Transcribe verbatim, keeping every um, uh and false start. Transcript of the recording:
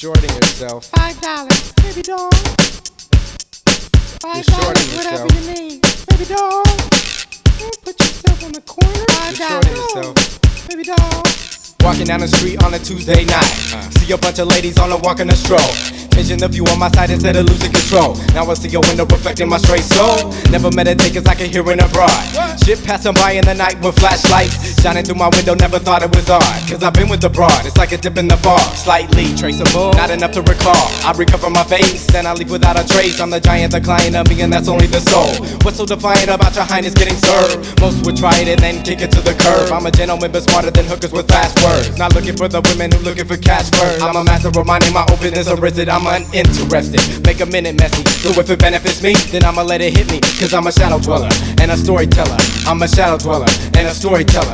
shorting yourself. Five dollars, baby doll. Five You're dollars, shorting whatever yourself. you need, baby doll. Don't put yourself on the corner. Five You're dollars, shorting yourself. baby doll. Walking down the street on a Tuesday night, see a bunch of ladies on a walk and a stroll. Changing the view on my side instead of losing control. Now I see your window reflecting my straight soul. Never meditate cause I can hear it abroad. Shit passing by in the night with flashlights shining through my window, never thought it was odd. Cause I've been with the broad, it's like a dip in the fog. Slightly traceable, not enough to recall. I recover my face, then I leave without a trace. I'm the giant, the client of me, and that's only the soul. What's so defiant about your highness getting served? Most would try it and then kick it to the curb. I'm a gentleman but smarter than hookers with fast words. Not looking for the women who looking for cash first. I'm a master of minding my openness arrested. I'm uninterested, make a minute messy. So if it benefits me, then I'ma let it hit me. Cause I'm a shadow dweller and a storyteller. I'm a shadow dweller and a storyteller.